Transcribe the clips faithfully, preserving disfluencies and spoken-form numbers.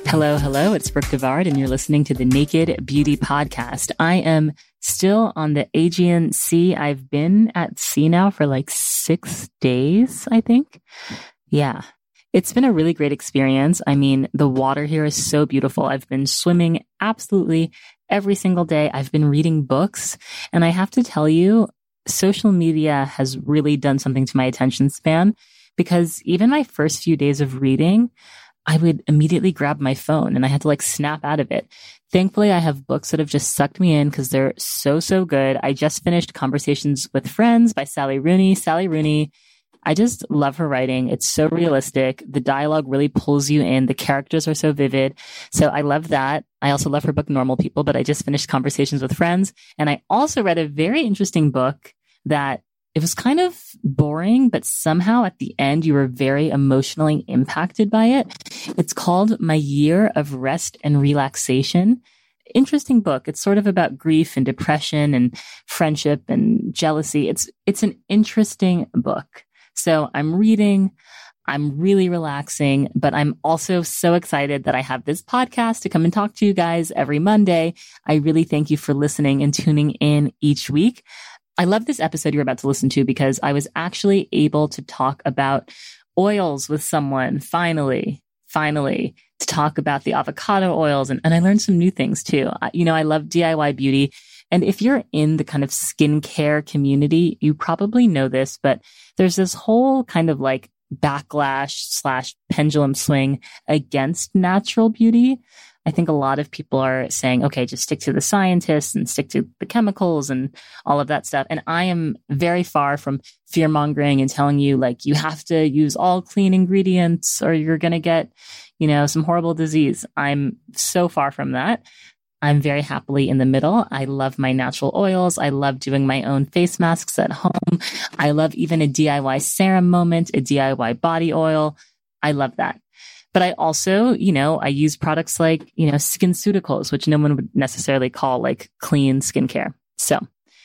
Hello, hello. It's Brooke Devard, and you're listening to the Naked Beauty Podcast. I am still on the Aegean Sea. I've been at sea now for like six days, I think. Yeah. It's been a really great experience. I mean, the water here is so beautiful. I've been swimming absolutely every single day. I've been reading books, and I have to tell you, social media has really done something to my attention span, because even my first few days of reading, I would immediately grab my phone and I had to like snap out of it. Thankfully, I have books that have just sucked me in because they're so, so good. I just finished Conversations with Friends by Sally Rooney. Sally Rooney, I just love her writing. It's so realistic. The dialogue really pulls you in. The characters are so vivid. So I love that. I also love her book, Normal People, but I just finished Conversations with Friends. And I also read a very interesting book that it was kind of boring, but somehow at the end, you were very emotionally impacted by it. It's called My Year of Rest and Relaxation. Interesting book. It's sort of about grief and depression and friendship and jealousy. It's, it's an interesting book. So I'm reading, I'm really relaxing, but I'm also so excited that I have this podcast to come and talk to you guys every Monday. I really thank you for listening and tuning in each week. I love this episode you're about to listen to because I was actually able to talk about oils with someone, finally, finally, to talk about the avocado oils. And, and I learned some new things too. I, you know, I love D I Y beauty. And if you're in the kind of skincare community, you probably know this, but there's this whole kind of like backlash slash pendulum swing against natural beauty. I think a lot of people are saying, okay, just stick to the scientists and stick to the chemicals and all of that stuff. And I am very far from fear mongering and telling you like you have to use all clean ingredients or you're going to get, you know, some horrible disease. I'm so far from that. I'm very happily in the middle. I love my natural oils. I love doing my own face masks at home. I love even a D I Y serum moment, a D I Y body oil. I love that. But I also, you know, I use products like, you know, SkinCeuticals, which no one would necessarily call like clean skincare. So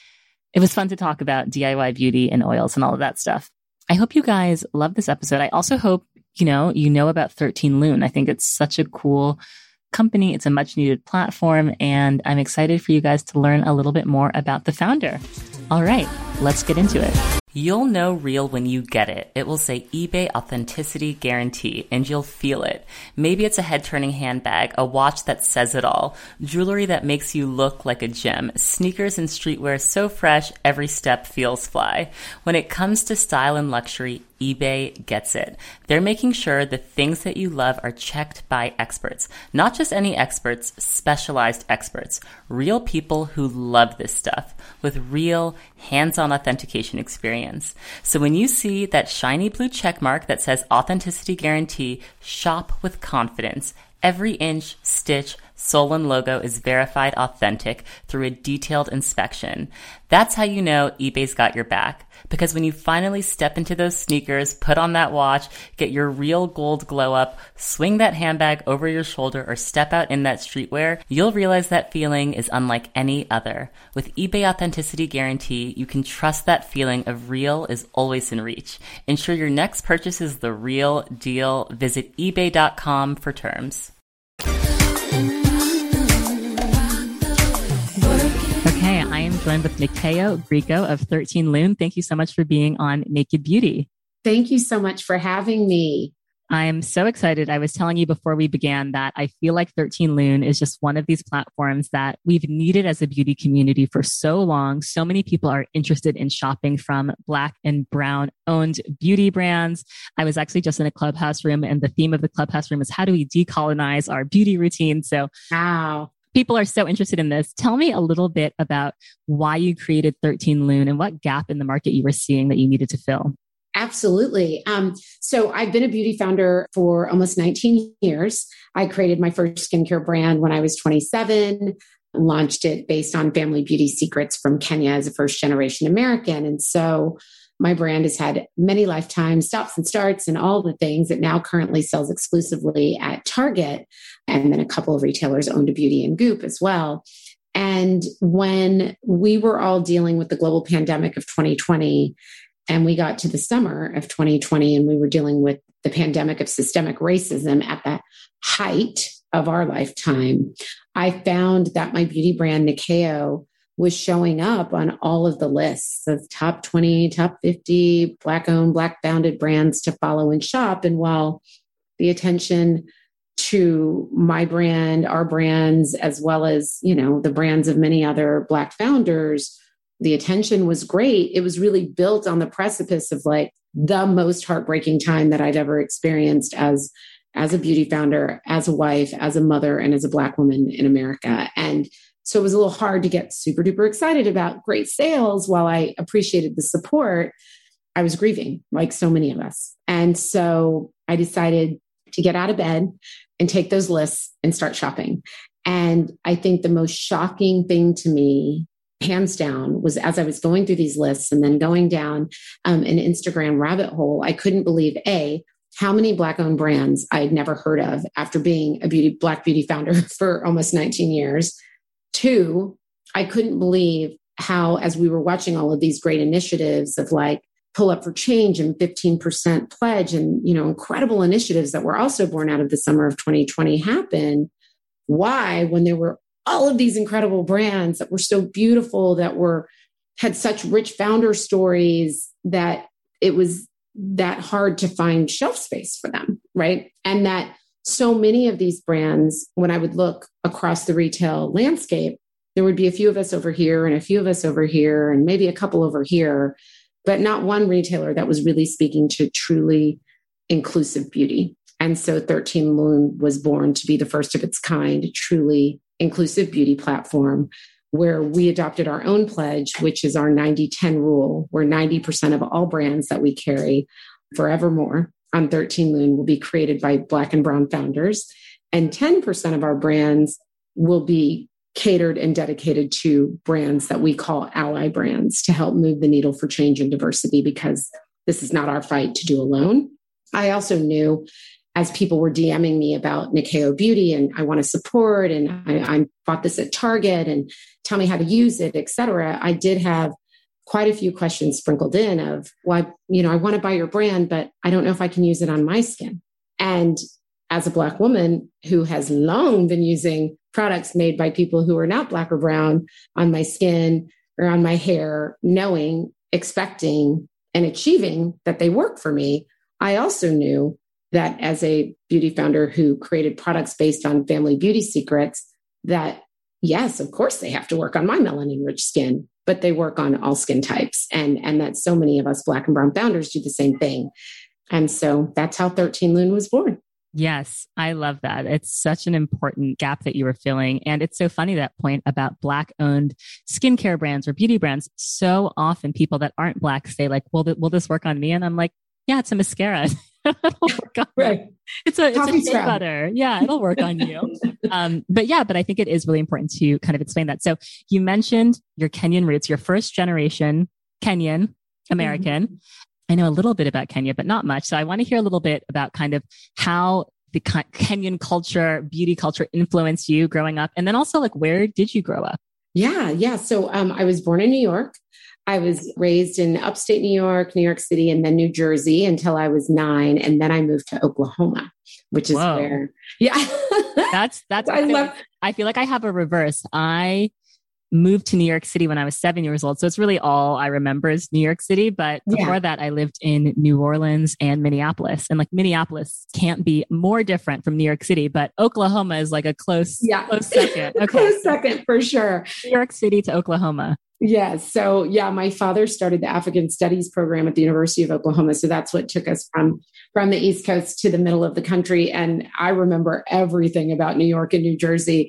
it was fun to talk about D I Y beauty and oils and all of that stuff. I hope you guys love this episode. I also hope, you know, you know about thirteen Lune. I think it's such a cool company. It's a much needed platform, and I'm excited for you guys to learn a little bit more about the founder. All right, let's get into it. You'll know real when you get it. It will say eBay Authenticity Guarantee, and you'll feel it. Maybe it's a head-turning handbag, a watch that says it all, jewelry that makes you look like a gem, sneakers and streetwear so fresh, every step feels fly. When it comes to style and luxury, eBay gets it. They're making sure the things that you love are checked by experts. Not just any experts, specialized experts. Real people who love this stuff with real hands-on authentication experience. So when you see that shiny blue check mark that says Authenticity Guarantee, shop with confidence. Every inch, stitch, sole, and logo is verified authentic through a detailed inspection. That's how you know eBay's got your back. Because when you finally step into those sneakers, put on that watch, get your real gold glow up, swing that handbag over your shoulder, or step out in that streetwear, you'll realize that feeling is unlike any other. With eBay Authenticity Guarantee, you can trust that feeling of real is always in reach. Ensure your next purchase is the real deal. Visit ebay dot com for terms. Okay, I am joined with Mateo Grieco of thirteen Lune. Thank you so much for being on Naked Beauty. Thank you so much for having me. I am so excited. I was telling you before we began that I feel like thirteen Lune is just one of these platforms that we've needed as a beauty community for so long. So many people are interested in shopping from Black and Brown owned beauty brands. I was actually just in a Clubhouse room, and the theme of the Clubhouse room is how do we decolonize our beauty routine? So wow. People are so interested in this. Tell me a little bit about why you created thirteen Lune and what gap in the market you were seeing that you needed to fill. Absolutely. Um, so I've been a beauty founder for almost nineteen years. I created my first skincare brand when I was twenty-seven, launched it based on family beauty secrets from Kenya as a first generation American. And so my brand has had many lifetimes, stops and starts, and all the things. It now currently sells exclusively at Target, and then a couple of retailers owned a Beauty and Goop as well. And when we were all dealing with the global pandemic of twenty twenty, and we got to the summer of twenty twenty, and we were dealing with the pandemic of systemic racism at the height of our lifetime, I found that my beauty brand, Nyakio, was showing up on all of the lists of top twenty, top fifty Black owned, Black founded brands to follow and shop. And while the attention to my brand, our brands, as well as, you know, the brands of many other Black founders, the attention was great. It was really built on the precipice of like the most heartbreaking time that I'd ever experienced as, as a beauty founder, as a wife, as a mother, and as a Black woman in America. And so it was a little hard to get super duper excited about great sales. While I appreciated the support, I was grieving like so many of us. And so I decided to get out of bed and take those lists and start shopping. And I think the most shocking thing to me, hands down, was as I was going through these lists and then going down um, an Instagram rabbit hole, I couldn't believe, A, how many Black owned brands I had never heard of after being a beauty Black beauty founder for almost nineteen years. Two, I couldn't believe how, as we were watching all of these great initiatives of like Pull Up for Change and fifteen percent pledge and, you know, incredible initiatives that were also born out of the summer of twenty twenty happen, why, when there were all of these incredible brands that were so beautiful, that were, had such rich founder stories, that it was that hard to find shelf space for them, right? And that so many of these brands, when I would look across the retail landscape, there would be a few of us over here and a few of us over here and maybe a couple over here, but not one retailer that was really speaking to truly inclusive beauty. And so thirteen Lune was born to be the first of its kind, truly inclusive beauty platform, where we adopted our own pledge, which is our ninety ten rule, where ninety percent of all brands that we carry forevermore on thirteen Lune will be created by Black and brown founders. And ten percent of our brands will be catered and dedicated to brands that we call ally brands to help move the needle for change and diversity, because this is not our fight to do alone. I also knew, as people were DMing me about Nyakio Beauty and I want to support, and I, I bought this at Target and tell me how to use it, et cetera, I did have quite a few questions sprinkled in of, why, you know, I want to buy your brand, but I don't know if I can use it on my skin. And as a Black woman who has long been using products made by people who are not Black or brown on my skin or on my hair, knowing, expecting, and achieving that they work for me, I also knew that as a beauty founder who created products based on family beauty secrets, that yes, of course they have to work on my melanin-rich skin, but they work on all skin types. And, and that so many of us Black and brown founders do the same thing. And so that's how thirteen Lune was born. Yes, I love that. It's such an important gap that you were filling. And it's so funny, that point about Black owned skincare brands or beauty brands. So often people that aren't Black say like, will, th- will this work on me? And I'm like, yeah, it's a mascara. It'll work on right. you. It's a, it's Coffee a shea scrub. butter. Yeah, it'll work on you. Um, but yeah, but I think it is really important to kind of explain that. So you mentioned your Kenyan roots, your first generation Kenyan American. Mm-hmm. I know a little bit about Kenya, but not much. So I want to hear a little bit about kind of how the Kenyan culture, beauty culture influenced you growing up. And then also like, where did you grow up? Yeah. Yeah. So um, I was born in New York. I was raised in upstate New York, New York City, and then New Jersey until I was nine. And then I moved to Oklahoma, which is Whoa. where, yeah. that's, that's, I love, I feel like I have a reverse. I moved to New York City when I was seven years old. So it's really all I remember is New York City. But before yeah. that, I lived in New Orleans and Minneapolis. And like Minneapolis can't be more different from New York City, but Oklahoma is like a close, yeah. close second. Okay. Close second for sure. New York City to Oklahoma. Yes. So yeah, my father started the African Studies program at the University of Oklahoma. So that's what took us from, from the East Coast to the middle of the country. And I remember everything about New York and New Jersey.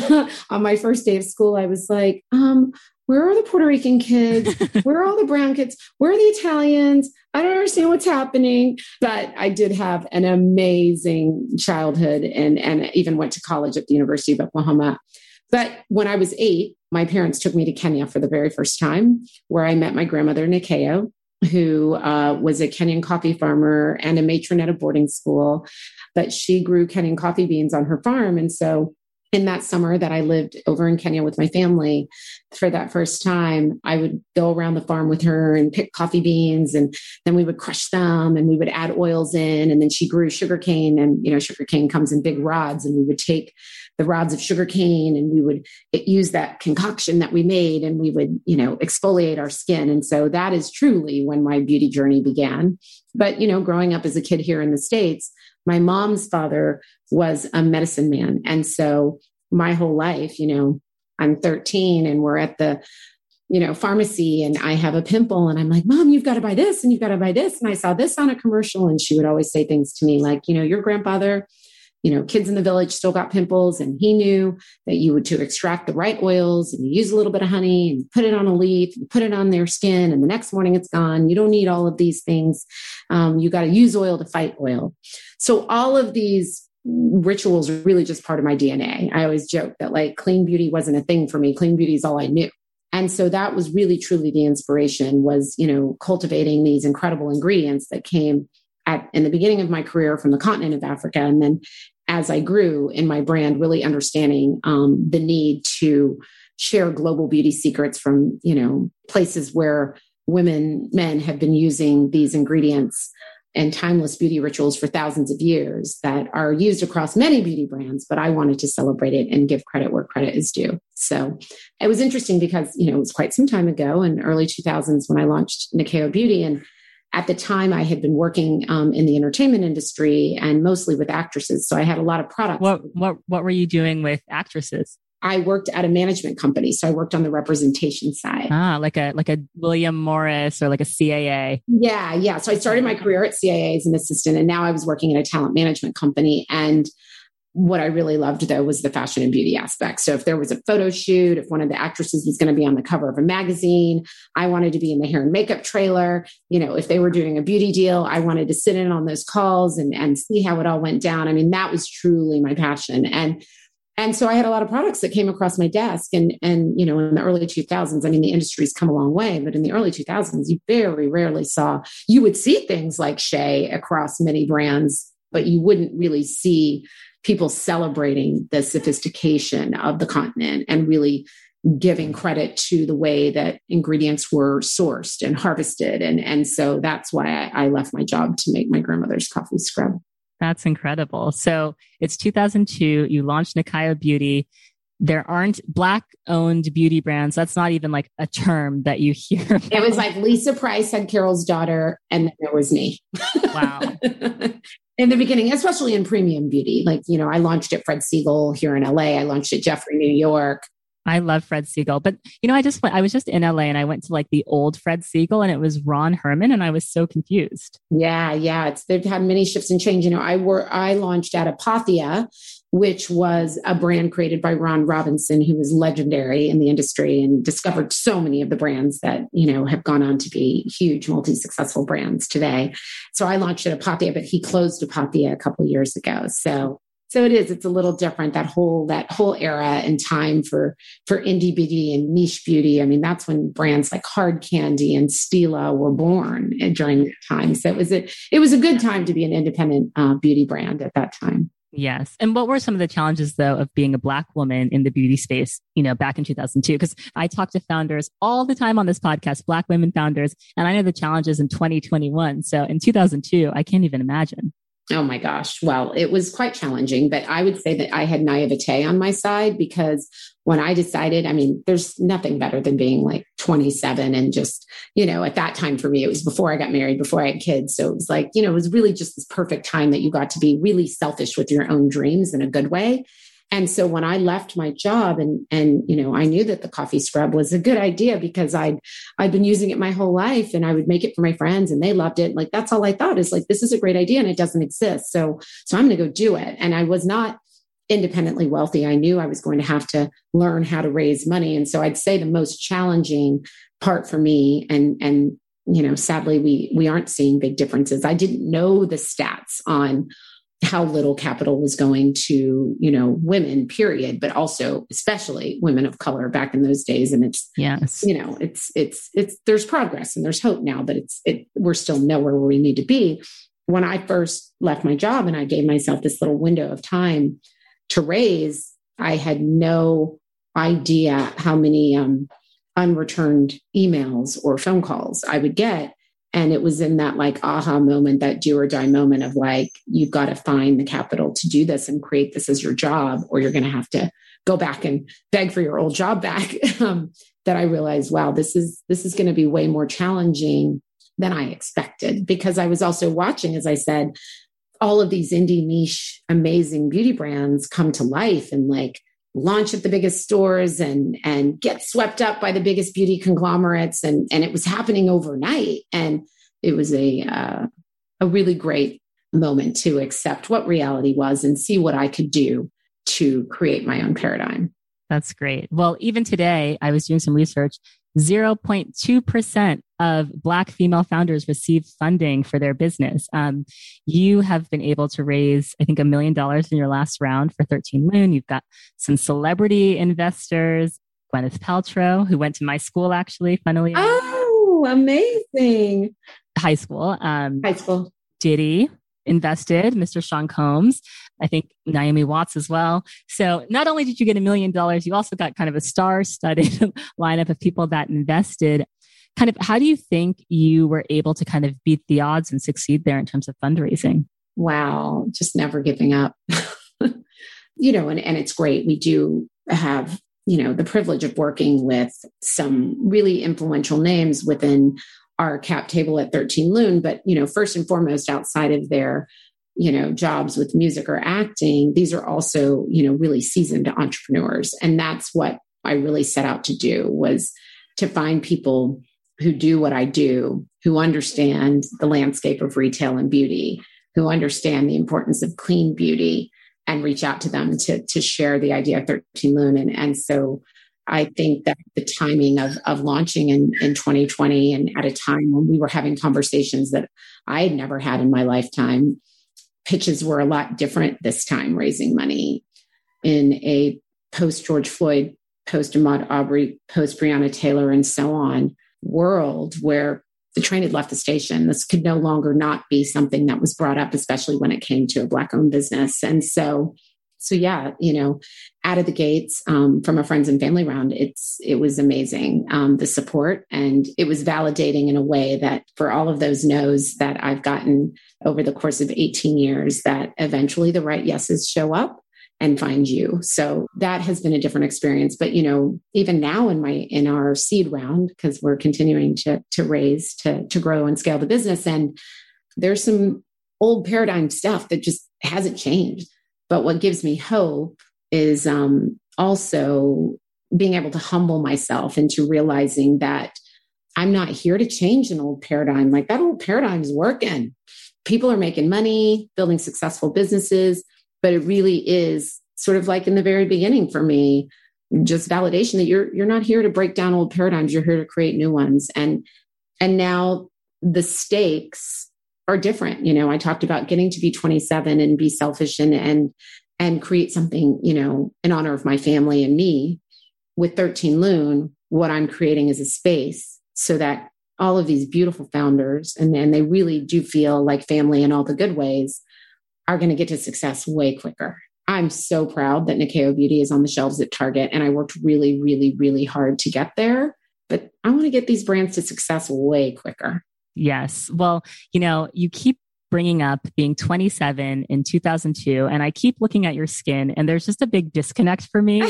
On my first day of school, I was like, um, where are the Puerto Rican kids? Where are all the brown kids? Where are the Italians? I don't understand what's happening. But I did have an amazing childhood and, and even went to college at the University of Oklahoma. But when I was eight, my parents took me to Kenya for the very first time, where I met my grandmother, Nyakio, who uh, was a Kenyan coffee farmer and a matron at a boarding school. But she grew Kenyan coffee beans on her farm. And so in that summer that I lived over in Kenya with my family for that first time, I would go around the farm with her and pick coffee beans, and then we would crush them and we would add oils in. And then she grew sugarcane, and, you know, sugarcane comes in big rods, and we would take the rods of sugarcane and we would use that concoction that we made, and we would, you know, exfoliate our skin. And so that is truly when my beauty journey began. But, you know, growing up as a kid here in the States, my mom's father was a medicine man. And so my whole life, you know, I'm thirteen and we're at the, you know, pharmacy, and I have a pimple, and I'm like, Mom, you've got to buy this and you've got to buy this. And I saw this on a commercial, and she would always say things to me like, you know, your grandfather, you know, kids in the village still got pimples, and he knew that you would to extract the right oils, and you use a little bit of honey and you put it on a leaf, you put it on their skin, and the next morning it's gone. You don't need all of these things. Um, you got to use oil to fight oil. So all of these rituals are really just part of my D N A. I always joke that like clean beauty wasn't a thing for me. Clean beauty is all I knew. And so that was really, truly the inspiration, was, you know, cultivating these incredible ingredients that came at in the beginning of my career from the continent of Africa. And then as I grew in my brand, really understanding um, the need to share global beauty secrets from, you know, places where women, men have been using these ingredients and timeless beauty rituals for thousands of years that are used across many beauty brands, but I wanted to celebrate it and give credit where credit is due. So it was interesting because, you know, it was quite some time ago in early two thousands when I launched Nyakio Beauty. And at the time I had been working um, in the entertainment industry and mostly with actresses. So I had a lot of products. What, what, what were you doing with actresses? I worked at a management company. So I worked on the representation side. Ah, like a, like a William Morris or like a C A A. Yeah. Yeah. So I started my career at C A A as an assistant, and now I was working at a talent management company. And what I really loved though was the fashion and beauty aspect. So if there was a photo shoot, if one of the actresses was going to be on the cover of a magazine, I wanted to be in the hair and makeup trailer. You know, if they were doing a beauty deal, I wanted to sit in on those calls and, and see how it all went down. I mean, that was truly my passion. And And so I had a lot of products that came across my desk. And, and, you know, in the early two thousands, I mean, the industry's come a long way, but in the early two thousands, you very rarely saw, you would see things like Shea across many brands, but you wouldn't really see people celebrating the sophistication of the continent and really giving credit to the way that ingredients were sourced and harvested. And, and so that's why I, I left my job to make my grandmother's coffee scrub. That's incredible. So it's two thousand two, you launched Nyakio Beauty. There aren't Black owned beauty brands. That's not even like a term that you hear about. It was like Lisa Price had Carol's Daughter, and then there was me. Wow. In the beginning, especially in premium beauty. Like, you know, I launched at Fred Segal here in L A. I launched at Jeffrey, New York. I love Fred Segal, but you know, I just went, I was just in L A and I went to like the old Fred Segal, and it was Ron Herman, and I was so confused. Yeah. Yeah. It's, they've had many shifts and change. You know, I were, I launched at Apothea, which was a brand created by Ron Robinson, who was legendary in the industry and discovered so many of the brands that, you know, have gone on to be huge, multi-successful brands today. So I launched at Apothea, but he closed Apothea a couple of years ago. So So it is, it's a little different, that whole, that whole era and time for, for indie beauty and niche beauty. I mean, that's when brands like Hard Candy and Stila were born during that time. So it was a, it was a good time to be an independent uh, beauty brand at that time. Yes. And what were some of the challenges though of being a Black woman in the beauty space, you know, back in two thousand two? Because I talk to founders all the time on this podcast, Black women founders, and I know the challenges in twenty twenty-one. So in two thousand two, I can't even imagine. Oh my gosh. Well, it was quite challenging, but I would say that I had naivete on my side, because when I decided, I mean, there's nothing better than being like twenty-seven and just, you know, at that time for me, it was before I got married, before I had kids. So it was like, you know, it was really just this perfect time that you got to be really selfish with your own dreams in a good way. And so when I left my job and, and, you know, I knew that the coffee scrub was a good idea because I'd, I'd been using it my whole life, and I would make it for my friends and they loved it. Like, that's all I thought is like, this is a great idea and it doesn't exist. So, so I'm going to go do it. And I was not independently wealthy. I knew I was going to have to learn how to raise money. And so I'd say the most challenging part for me, and, and, you know, sadly, we, we aren't seeing big differences. I didn't know the stats on how little capital was going to, you know, women, period, but also especially women of color back in those days. And it's, yes, you know, it's, it's, it's, there's progress and there's hope now, but it's, it, we're still nowhere where we need to be. When I first left my job and I gave myself this little window of time to raise I had no idea how many um, unreturned emails or phone calls I would get. And it was in that like aha moment, that do or die moment of like, you've got to find the capital to do this and create this as your job, or you're going to have to go back and beg for your old job back. um, that I realized, wow, this is, this is going to be way more challenging than I expected, because I was also watching, as I said, all of these indie niche, amazing beauty brands come to life and like launch at the biggest stores and, and get swept up by the biggest beauty conglomerates. And, and it was happening overnight. And it was a, uh, a really great moment to accept what reality was and see what I could do to create my own paradigm. That's great. Well, even today, I was doing some research. zero point two percent of Black female founders receive funding for their business. Um, you have been able to raise, I think, a million dollars in your last round for thirteen Lune. You've got some celebrity investors, Gwyneth Paltrow, who went to my school, actually, funnily enough. Oh, amazing. High school. Um, High school. Diddy invested, Mister Sean Combs, I think Naomi Watts as well. So not only did you get a million dollars, you also got kind of a star-studded lineup of people that invested. Kind of, how do you think you were able to kind of beat the odds and succeed there in terms of fundraising? Wow, just never giving up. you know, and, and it's great. We do have, you know, the privilege of working with some really influential names within our cap table at thirteen Lune. But, you know, first and foremost, outside of their, you know, jobs with music or acting, these are also, you know, really seasoned entrepreneurs. And that's what I really set out to do, was to find people who do what I do, who understand the landscape of retail and beauty, who understand the importance of clean beauty, and reach out to them to, to share the idea of thirteen Lune. And, and so I think that the timing of, of launching in, in twenty twenty, and at a time when we were having conversations that I had never had in my lifetime, pitches were a lot different this time, raising money in a post George Floyd, post Ahmaud Arbery, post Breonna Taylor, and so on world, where the train had left the station. This could no longer not be something that was brought up, especially when it came to a Black owned business. And so, so yeah, you know, out of the gates, um, from a friends and family round, it's, it was amazing. Um, the support, and it was validating in a way that for all of those no's that I've gotten over the course of eighteen years, that eventually the right yeses show up and find you. So that has been a different experience. But, you know, even now in my, in our seed round, because we're continuing to, to raise, to, to grow and scale the business. And there's some old paradigm stuff that just hasn't changed. But what gives me hope is um, also being able to humble myself into realizing that I'm not here to change an old paradigm. Like, that old paradigm is working. People are making money, building successful businesses. But it really is sort of like in the very beginning for me, just validation that you're you're not here to break down old paradigms. You're here to create new ones. And and now the stakes are different. You know, I talked about getting to be twenty-seven and be selfish and and and create something, you know, in honor of my family and me. With thirteen Lune, what I'm creating is a space so that all of these beautiful founders, and then they really do feel like family in all the good ways, are going to get to success way quicker. I'm so proud that Nyakio Beauty is on the shelves at Target, and I worked really, really, really hard to get there. But I want to get these brands to success way quicker. Yes. Well, you know, you keep bringing up being twenty-seven in two thousand two, and I keep looking at your skin, and there's just a big disconnect for me.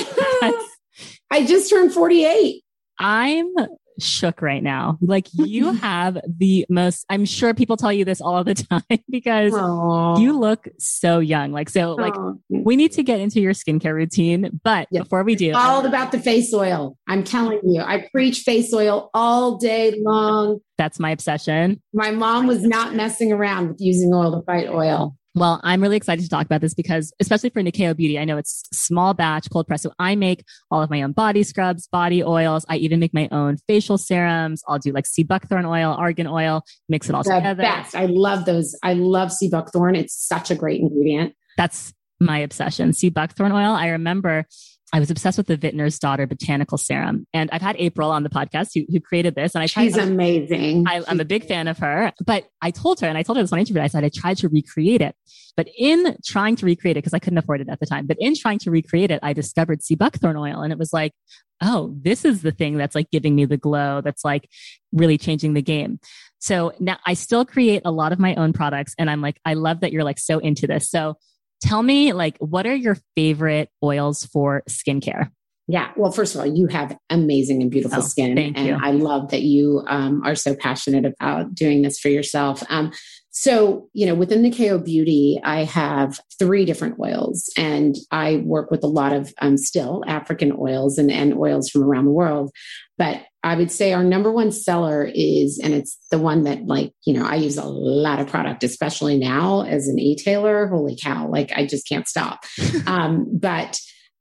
I just turned forty-eight. I'm shook right now. Like, you have the most, I'm sure people tell you this all of the time, because Aww. You look so young. Like, so like Aww. We need to get into your skincare routine, but yep. Before we do, it's all about the face oil. I'm telling you, I preach face oil all day long. That's my obsession. My mom was not messing around with using oil to fight oil. Well, I'm really excited to talk about this because, especially for Nyakio Beauty, I know it's small batch, cold press. So I make all of my own body scrubs, body oils. I even make my own facial serums. I'll do like sea buckthorn oil, argan oil, mix it all the together. Best. I love those. I love sea buckthorn. It's such a great ingredient. That's my obsession. Sea buckthorn oil. I remember I was obsessed with the Vintner's Daughter Botanical Serum. And I've had April on the podcast who, who created this. And I tried, She's amazing. I, I'm a big fan of her, but I told her, and I told her this on interview, I said, I tried to recreate it, but in trying to recreate it, because I couldn't afford it at the time, but in trying to recreate it, I discovered sea buckthorn oil. And it was like, oh, this is the thing that's like giving me the glow. That's like really changing the game. So now I still create a lot of my own products. And I'm like, I love that you're like so into this. So tell me, like, what are your favorite oils for skincare? Yeah. Well, first of all, you have amazing and beautiful Oh, skin. thank and you. I love that you um, are so passionate about doing this for yourself. Um, so, you know, within the K O Beauty, I have three different oils, and I work with a lot of um, still African oils and, and oils from around the world. But I would say our number one seller is, and it's the one that, like, you know, I use a lot of product, especially now as an e-tailer. Holy cow. Like, I just can't stop. um, but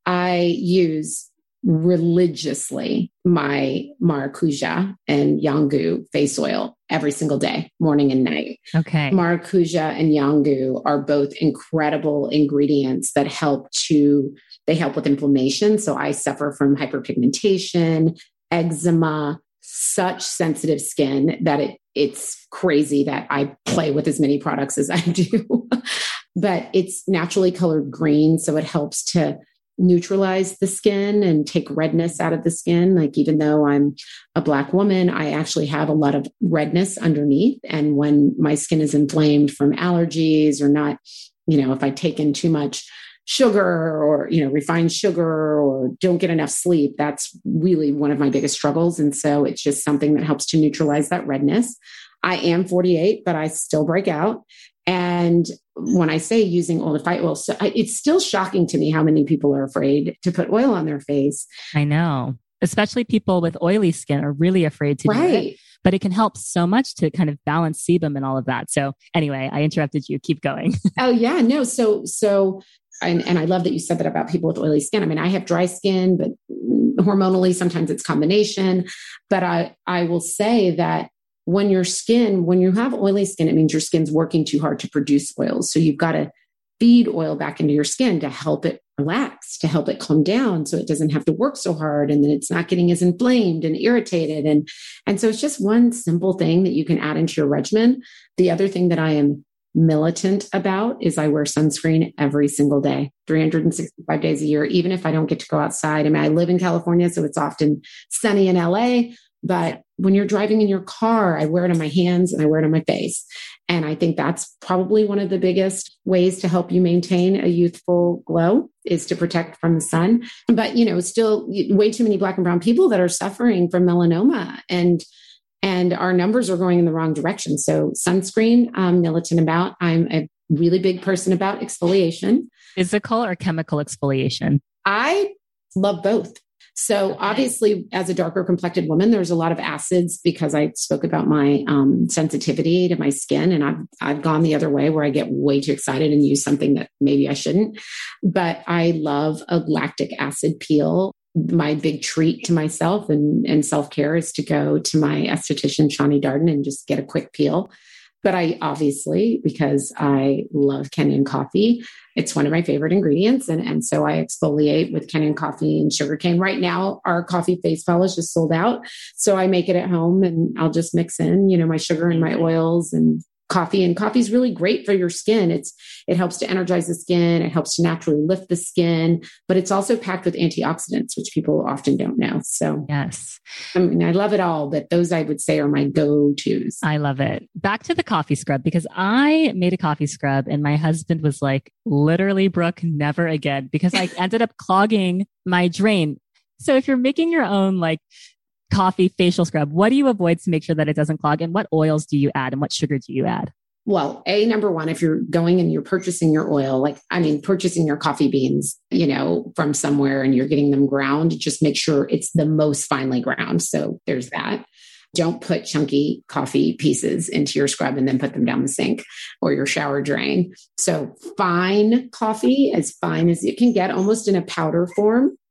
I use religiously my Maracuja and Yangu face oil every single day, morning and night. Okay. Maracuja and Yangu are both incredible ingredients that help to, they help with inflammation. So I suffer from hyperpigmentation, eczema, such sensitive skin that it it's crazy that I play with as many products as I do. But it's naturally colored green, so it helps to neutralize the skin and take redness out of the skin. Like, even though I'm a Black woman, I actually have a lot of redness underneath. And when my skin is inflamed from allergies or not, you know, if I take in too much sugar or, you know, refined sugar or don't get enough sleep, that's really one of my biggest struggles. And so it's just something that helps to neutralize that redness. I am forty-eight, but I still break out. And when I say using oil to fight oil, so I, it's still shocking to me how many people are afraid to put oil on their face. I know, especially people with oily skin are really afraid to right. do it, but it can help so much to kind of balance sebum and all of that. So anyway, I interrupted you. Keep going. Oh yeah, no. So, so, and, and I love that you said that about people with oily skin. I mean, I have dry skin, but hormonally, sometimes it's combination, but I, I will say that when your skin, when you have oily skin, it means your skin's working too hard to produce oils. So you've got to feed oil back into your skin to help it relax, to help it calm down so it doesn't have to work so hard, and then it's not getting as inflamed and irritated. And, and so it's just one simple thing that you can add into your regimen. The other thing that I am militant about is I wear sunscreen every single day, three hundred sixty-five days a year, even if I don't get to go outside. I mean, I live in California, so it's often sunny in L A, but when you're driving in your car, I wear it on my hands and I wear it on my face. And I think that's probably one of the biggest ways to help you maintain a youthful glow, is to protect from the sun. But, you know, still way too many Black and brown people that are suffering from melanoma, and and our numbers are going in the wrong direction. So sunscreen, I'm militant about. I'm a really big person about exfoliation. Physical or chemical exfoliation? I love both. So okay. Obviously, as a darker complected woman, there's a lot of acids, because I spoke about my um, sensitivity to my skin, and I've I've gone the other way where I get way too excited and use something that maybe I shouldn't. But I love a lactic acid peel. My big treat to myself and, and self-care is to go to my esthetician, Shani Darden, and just get a quick peel. But I obviously, because I love Kenyan coffee, it's one of my favorite ingredients. And, and so I exfoliate with Kenyan coffee and sugarcane. Right now, our coffee face polish is sold out. So I make it at home, and I'll just mix in, you know, my sugar and my oils and coffee. And coffee is really great for your skin. It's, it helps to energize the skin. It helps to naturally lift the skin, but it's also packed with antioxidants, which people often don't know. So yes, I mean, I love it all, but those I would say are my go-tos. I love it. Back to the coffee scrub, because I made a coffee scrub and my husband was like, literally, Brooke, never again, because I ended up clogging my drain. So if you're making your own like coffee facial scrub, what do you avoid to make sure that it doesn't clog? And what oils do you add and what sugar do you add? Well, a number one, if you're going and you're purchasing your oil, like, I mean, purchasing your coffee beans, you know, from somewhere and you're getting them ground, just make sure it's the most finely ground. So there's that. Don't put chunky coffee pieces into your scrub and then put them down the sink or your shower drain. So fine coffee, as fine as it can get, almost in a powder form,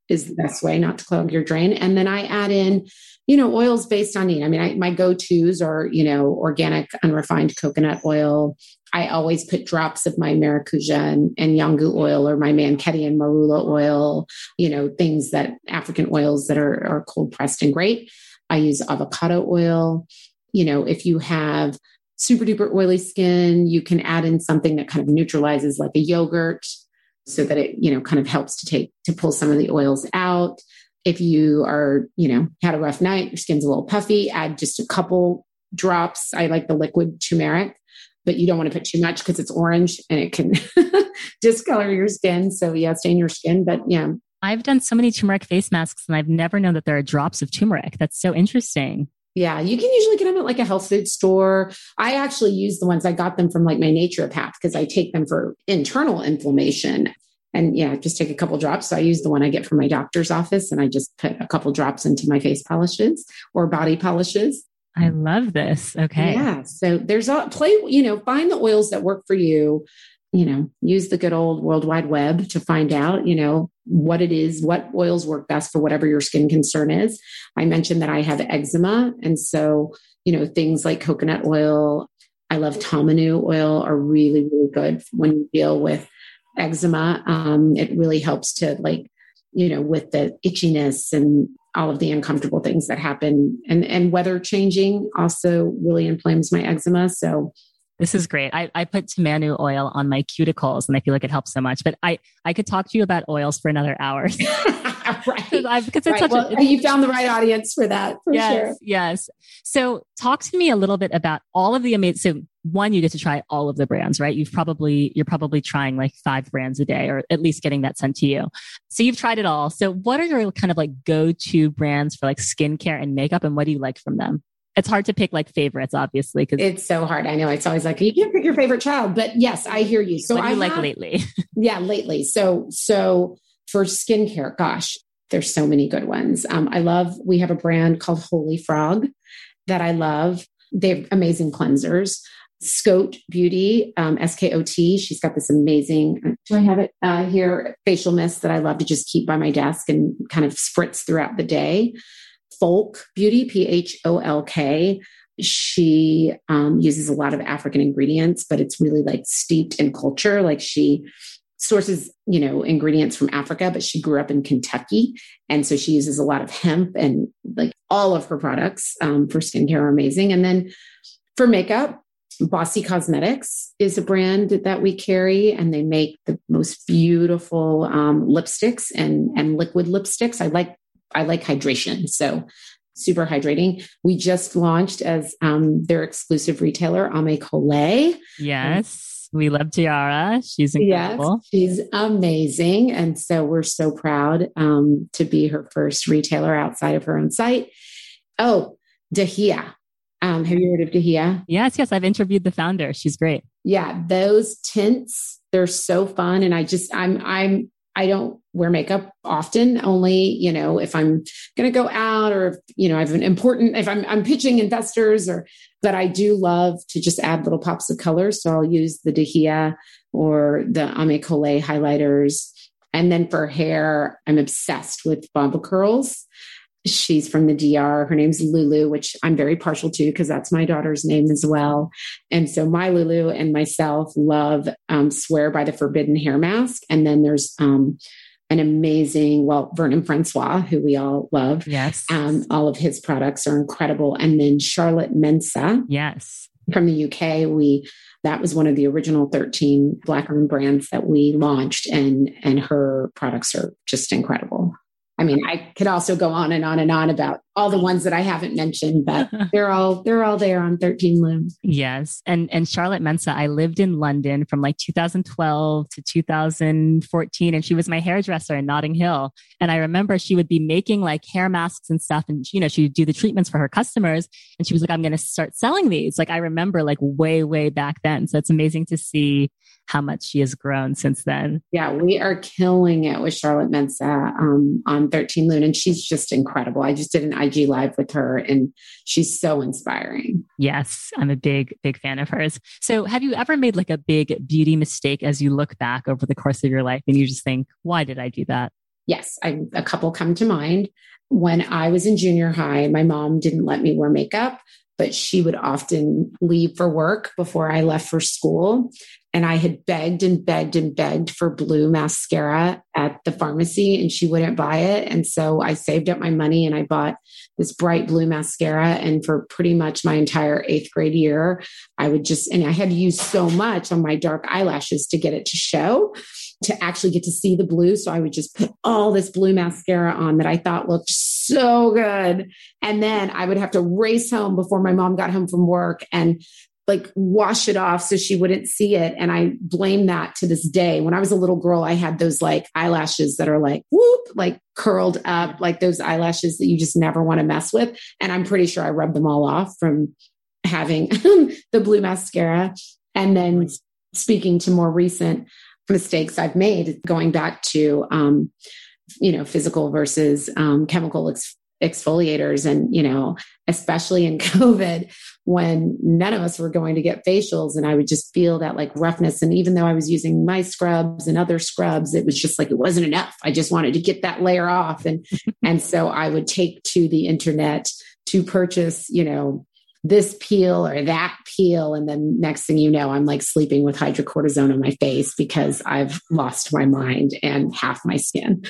is the best way not to clog your drain. And then I add in, you know, oils based on need. I mean, I, my go-tos are, you know, organic, unrefined coconut oil. I always put drops of my maracuja and, and yangu oil, or my manketti and marula oil, you know, things that African oils that are, are cold pressed and great. I use avocado oil. You know, if you have super duper oily skin, you can add in something that kind of neutralizes, like a yogurt, so that it, you know, kind of helps to take, to pull some of the oils out. If you are, you know, had a rough night, your skin's a little puffy, add just a couple drops. I like the liquid turmeric, but you don't want to put too much because it's orange and it can discolor your skin. So yeah, stain your skin. But yeah. I've done so many turmeric face masks and I've never known that there are drops of turmeric. That's so interesting. Yeah, you can usually get them at like a health food store. I actually use the ones, I got them from like my naturopath because I take them for internal inflammation. And yeah, just take a couple drops. So I use the one I get from my doctor's office, and I just put a couple drops into my face polishes or body polishes. I love this. Okay. Yeah. So there's a play, you know, find the oils that work for you. You know, use the good old World Wide Web to find out, you know, what it is, what oils work best for whatever your skin concern is. I mentioned that I have eczema. And so, you know, things like coconut oil, I love Tamanu oil, are really, really good when you deal with eczema. Um, it really helps to, like, you know, with the itchiness and all of the uncomfortable things that happen, and, and weather changing also really inflames my eczema. So this is great. I, I put Tamanu oil on my cuticles and I feel like it helps so much, but I, I could talk to you about oils for another hour. Right. I've, it's right. Such Well, a, you found the right audience for that, for yes, sure. Yes. So talk to me a little bit about all of the amazing, so one, you get to try all of the brands, right? You've probably, you're probably trying like five brands a day, or at least getting that sent to you. So you've tried it all. So what are your kind of like go-to brands for like skincare and makeup, and what do you like from them? It's hard to pick like favorites, obviously, because it's so hard. I know it's always like, you can't pick your favorite child, but yes, I hear you. So what do you I like have, lately? yeah, lately. So, so for skincare, gosh, there's so many good ones. Um, I love, we have a brand called Holy Frog that I love. They have amazing cleansers. Scout Beauty, um, S K O T. She's got this amazing, do I have it uh, here? Facial mist that I love to just keep by my desk and kind of spritz throughout the day. Folk Beauty, P H O L K. She um, uses a lot of African ingredients, but it's really like steeped in culture. Like she sources, you know, ingredients from Africa, but she grew up in Kentucky. And so she uses a lot of hemp, and like all of her products um, for skincare are amazing. And then for makeup, Bossy Cosmetics is a brand that we carry, and they make the most beautiful um, lipsticks and, and liquid lipsticks. I like, I like hydration. So super hydrating. We just launched as um, their exclusive retailer, Ame Collet. Yes. Um, we love Tiara. She's incredible. Yes, she's amazing. And so we're so proud um, to be her first retailer outside of her own site. Oh, Dahia. Um, have you heard of Dahia? Yes, yes. I've interviewed the founder. She's great. Yeah, those tints, they're so fun. And I just, I'm, I'm, I don't wear makeup often, only, you know, if I'm going to go out, or if, you know, I have an important, if I'm, I'm pitching investors, or, but I do love to just add little pops of color. So I'll use the Dahia or the Ame Collet highlighters. And then for hair, I'm obsessed with Bomba Curls. She's from the D R. Her name's Lulu, which I'm very partial to because that's my daughter's name as well. And so my Lulu and myself love um, Swear by the Forbidden Hair Mask. And then there's um, an amazing, well, Vernon Francois, who we all love. Yes. Um, all of his products are incredible. And then Charlotte Mensa. Yes. From the U K, we that was one of the original thirteen Black-owned brands that we launched, and and her products are just incredible. I mean, I could also go on and on and on about all the ones that I haven't mentioned, but they're all they're all there on thirteen Bloom. Yes. And and Charlotte Mensa, I lived in London from like two thousand twelve to two thousand fourteen, and she was my hairdresser in Notting Hill. And I remember she would be making like hair masks and stuff, and you know, she would do the treatments for her customers, and she was like, I'm going to start selling these. Like I remember like way, way back then. So it's amazing to see how much she has grown since then. Yeah, we are killing it with Charlotte Mensa um, on thirteen Loon, and she's just incredible. I just did an I G live with her, and she's so inspiring. Yes, I'm a big, big fan of hers. So have you ever made like a big beauty mistake as you look back over the course of your life and you just think, why did I do that? Yes, I, a couple come to mind. When I was in junior high, my mom didn't let me wear makeup, but she would often leave for work before I left for school. And I had begged and begged and begged for blue mascara at the pharmacy, and she wouldn't buy it. And so I saved up my money and I bought this bright blue mascara. And for pretty much my entire eighth grade year, I would just, and I had to use so much on my dark eyelashes to get it to show, to actually get to see the blue. So I would just put all this blue mascara on that I thought looked so good. And then I would have to race home before my mom got home from work and like wash it off so she wouldn't see it. And I blame that to this day. When I was a little girl, I had those like eyelashes that are like, whoop, like curled up, like those eyelashes that you just never want to mess with. And I'm pretty sure I rubbed them all off from having the blue mascara. And then speaking to more recent mistakes I've made, going back to, um, you know, physical versus um, chemical ex- exfoliators. And, you know, especially in COVID, when none of us were going to get facials, and I would just feel that like roughness. And even though I was using my scrubs and other scrubs, it was just like, it wasn't enough. I just wanted to get that layer off. And, and so I would take to the internet to purchase, you know, this peel or that peel. And then next thing you know, I'm like sleeping with hydrocortisone on my face because I've lost my mind and half my skin.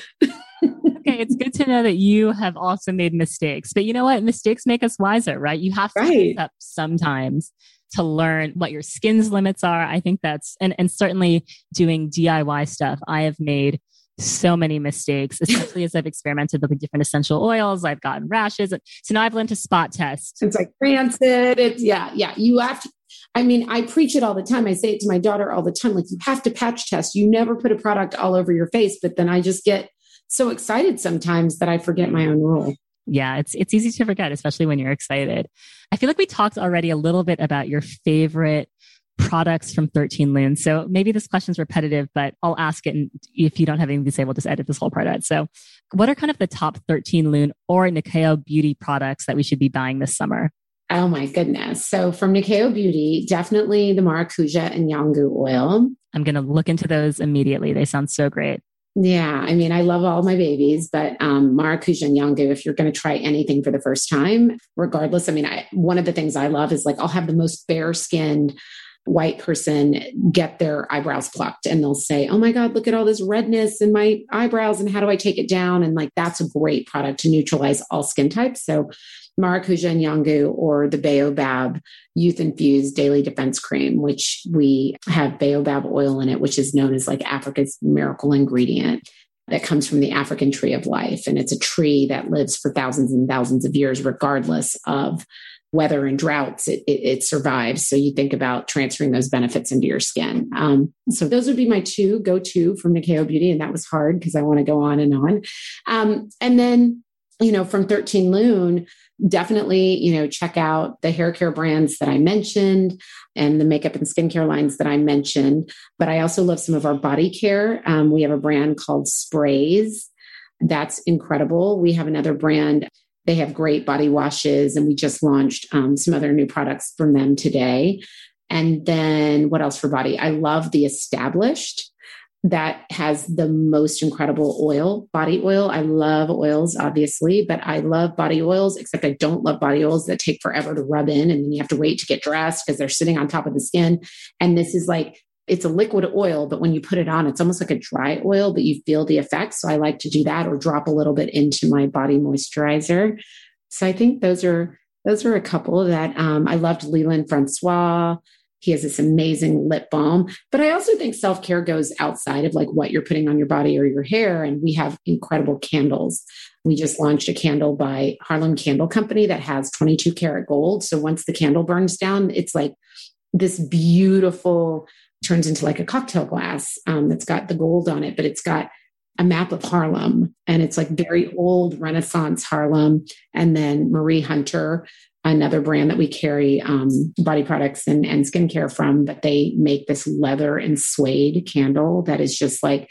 Okay, it's good to know that you have also made mistakes, but you know what? Mistakes make us wiser, right? You have to right. mess up sometimes to learn what your skin's limits are. I think that's, and, and certainly doing D I Y stuff. I have made so many mistakes, especially as I've experimented with different essential oils. I've gotten rashes. So now I've learned to spot test. It's like rancid. It's yeah, yeah. You have to, I mean, I preach it all the time. I say it to my daughter all the time. Like, you have to patch test. You never put a product all over your face, but then I just get so excited sometimes that I forget my own rule. Yeah, it's it's easy to forget, especially when you're excited. I feel like we talked already a little bit about your favorite products from thirteen Lune. So maybe this question's repetitive, but I'll ask it. And if you don't have anything to say, we'll just edit this whole part out. So what are kind of the top thirteen Lune or Nyakio Beauty products that we should be buying this summer? Oh my goodness. So from Nyakio Beauty, definitely the Maracuja and Yangu oil. I'm going to look into those immediately. They sound so great. Yeah. I mean, I love all my babies, but um, Maracuja and Yangu, if you're going to try anything for the first time, regardless, I mean, I, one of the things I love is like, I'll have the most bare skinned white person get their eyebrows plucked and they'll say, oh my God, look at all this redness in my eyebrows and how do I take it down? And like, that's a great product to neutralize all skin types. So Maracuja and Yangu, or the Baobab Youth Infused Daily Defense Cream, which we have Baobab oil in it, which is known as like Africa's miracle ingredient that comes from the African tree of life. And it's a tree that lives for thousands and thousands of years, regardless of weather and droughts, it, it, it survives. So you think about transferring those benefits into your skin. Um, so those would be my two go-to from Nyakio Beauty. And that was hard because I want to go on and on. Um, and then, you know, from thirteen Lune, definitely, you know, check out the hair care brands that I mentioned and the makeup and skincare lines that I mentioned. But I also love some of our body care. Um, we have a brand called Sprays. That's incredible. We have another brand. They have great body washes, and we just launched um, some other new products from them today. And then what else for body? I love the Established. That has the most incredible oil, body oil. I love oils, obviously, but I love body oils, except I don't love body oils that take forever to rub in. And then you have to wait to get dressed because they're sitting on top of the skin. And this is like, it's a liquid oil, but when you put it on, it's almost like a dry oil, but you feel the effects. So I like to do that, or drop a little bit into my body moisturizer. So I think those are, those are a couple that um, I loved. Leland Francois. He has this amazing lip balm, but I also think self-care goes outside of like what you're putting on your body or your hair. And we have incredible candles. We just launched a candle by Harlem Candle Company that has twenty-two karat gold. So once the candle burns down, it's like this beautiful, turns into like a cocktail glass um, that's got the gold on it, but it's got a map of Harlem, and it's like very old Renaissance Harlem. And then Marie Hunter, another brand that we carry um, body products and, and skincare from, but they make this leather and suede candle that is just like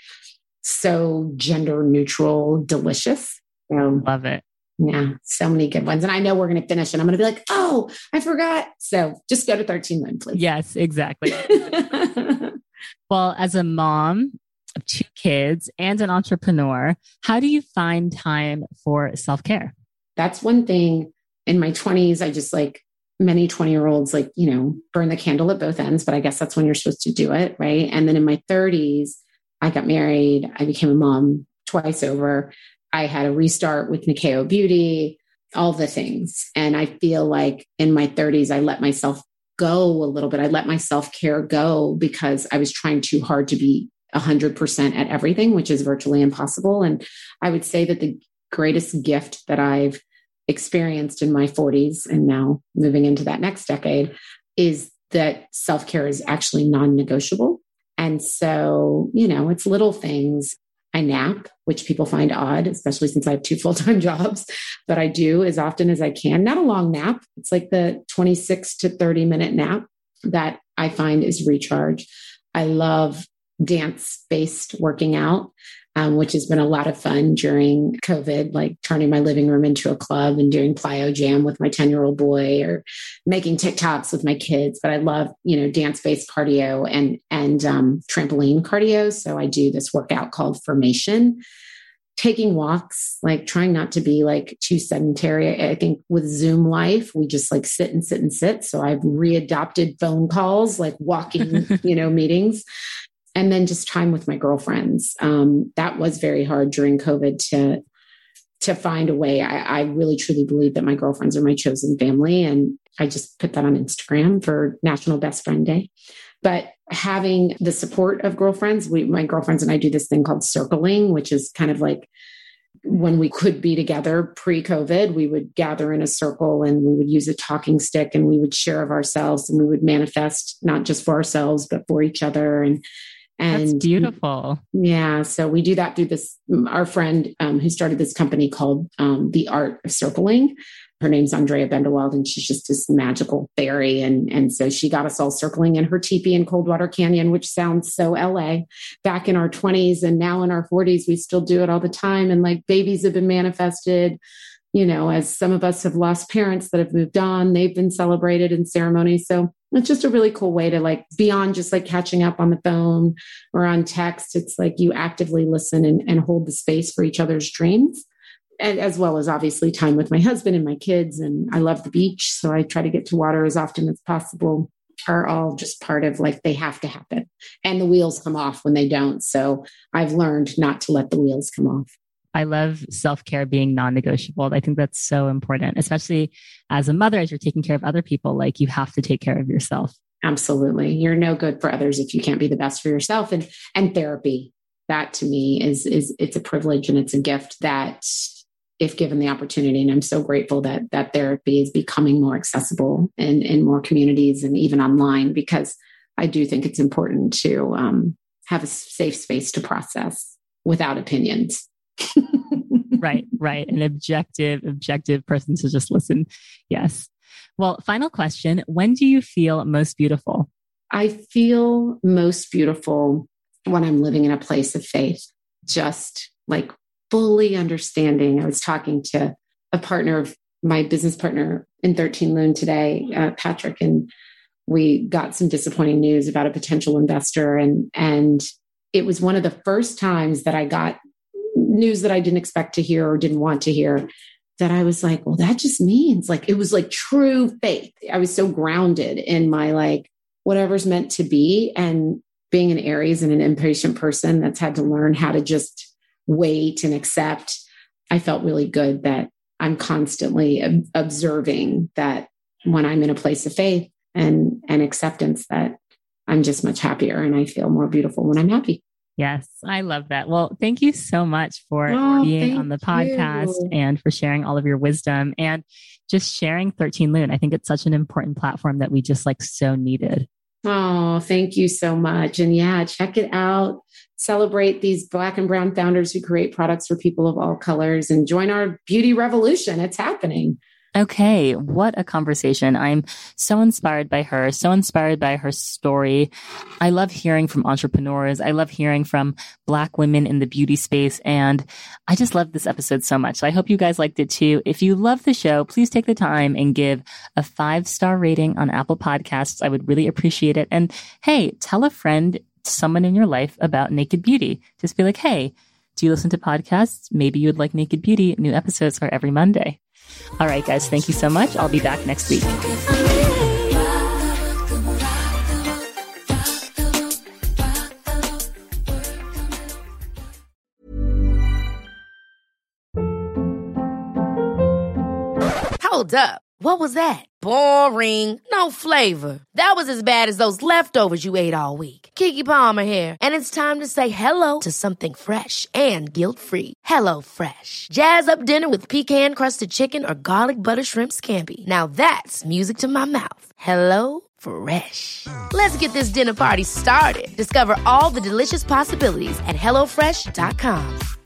so gender neutral, delicious. So, love it. Yeah, so many good ones. And I know we're going to finish and I'm going to be like, oh, I forgot. So just go to thirteen Lune, please. Yes, exactly. Well, as a mom, of two kids and an entrepreneur. How do you find time for self-care? That's one thing. In my twenties, I just like many twenty year olds, like, you know, burn the candle at both ends, but I guess that's when you're supposed to do it. Right. And then in my thirties, I got married. I became a mom twice over. I had a restart with Nikeo Beauty, all the things. And I feel like in my thirties, I let myself go a little bit. I let my self-care go because I was trying too hard to be one hundred percent at everything, which is virtually impossible. And I would say that the greatest gift that I've experienced in my forties and now moving into that next decade is that self-care is actually non-negotiable. And so, you know, it's little things. I nap, which people find odd, especially since I have two full-time jobs, but I do as often as I can. Not a long nap. It's like the twenty-six to thirty minute nap that I find is recharge. I love dance-based working out, um, which has been a lot of fun during COVID, like turning my living room into a club and doing plyo jam with my ten year old boy or making TikToks with my kids. But I love, you know, dance-based cardio and, and um, trampoline cardio. So I do this workout called Formation, taking walks, like trying not to be like too sedentary. I think with Zoom life, we just like sit and sit and sit. So I've readopted phone calls, like walking, you know, meetings. And then just time with my girlfriends. Um, that was very hard during COVID to, to find a way. I, I really, truly believe that my girlfriends are my chosen family. And I just put that on Instagram for National Best Friend Day. But having the support of girlfriends, we, my girlfriends and I do this thing called circling, which is kind of like when we could be together pre-COVID, we would gather in a circle and we would use a talking stick and we would share of ourselves and we would manifest not just for ourselves, but for each other. And And that's beautiful. Yeah. So we do that through this, our friend um, who started this company called um, The Art of Circling. Her name's Andrea Benderwald, and she's just this magical fairy. And, and so she got us all circling in her teepee in Coldwater Canyon, which sounds so L A, back in our twenties. And now in our forties, we still do it all the time. And like babies have been manifested, you know, as some of us have lost parents that have moved on, they've been celebrated in ceremonies. So it's just a really cool way to like beyond just like catching up on the phone or on text. It's like you actively listen and, and hold the space for each other's dreams, and as well as obviously time with my husband and my kids. And I love the beach. So I try to get to water as often as possible, are all just part of like, they have to happen and the wheels come off when they don't. So I've learned not to let the wheels come off. I love self-care being non-negotiable. I think that's so important, especially as a mother, as you're taking care of other people, like you have to take care of yourself. Absolutely. You're no good for others if you can't be the best for yourself. And, and therapy, that to me is, is it's a privilege and it's a gift that if given the opportunity, and I'm so grateful that that therapy is becoming more accessible in, in more communities and even online, because I do think it's important to um, have a safe space to process without opinions. Right, right. An objective, objective person to just listen. Yes. Well, final question. When do you feel most beautiful? I feel most beautiful when I'm living in a place of faith, just like fully understanding. I was talking to a partner of my business partner in thirteen Loon today, uh, Patrick, and we got some disappointing news about a potential investor. And, and it was one of the first times that I got news that I didn't expect to hear or didn't want to hear, that I was like, well, that just means like, it was like true faith. I was so grounded in my, like, whatever's meant to be. And being an Aries and an impatient person that's had to learn how to just wait and accept, I felt really good that I'm constantly ob- observing that when I'm in a place of faith and, and acceptance, that I'm just much happier and I feel more beautiful when I'm happy. Yes, I love that. Well, thank you so much for oh, being on the podcast you. and for sharing all of your wisdom and just sharing thirteen Loon. I think it's such an important platform that we just like so needed. Oh, thank you so much. And yeah, check it out. Celebrate these Black and brown founders who create products for people of all colors and join our beauty revolution. It's happening. Okay, what a conversation. I'm so inspired by her, so inspired by her story. I love hearing from entrepreneurs. I love hearing from Black women in the beauty space. And I just love this episode so much. So I hope you guys liked it too. If you love the show, please take the time and give a five-star rating on Apple Podcasts. I would really appreciate it. And hey, tell a friend someone in your life about Naked Beauty. Just be like, hey, do you listen to podcasts? Maybe you would like Naked Beauty. New episodes are every Monday. All right, guys, thank you so much. I'll be back next week. Hold up. What was that? Boring. No flavor. That was as bad as those leftovers you ate all week. Keke Palmer here. And it's time to say hello to something fresh and guilt-free. Hello Fresh. Jazz up dinner with pecan-crusted chicken or garlic butter shrimp scampi. Now that's music to my mouth. Hello Fresh. Let's get this dinner party started. Discover all the delicious possibilities at hello fresh dot com.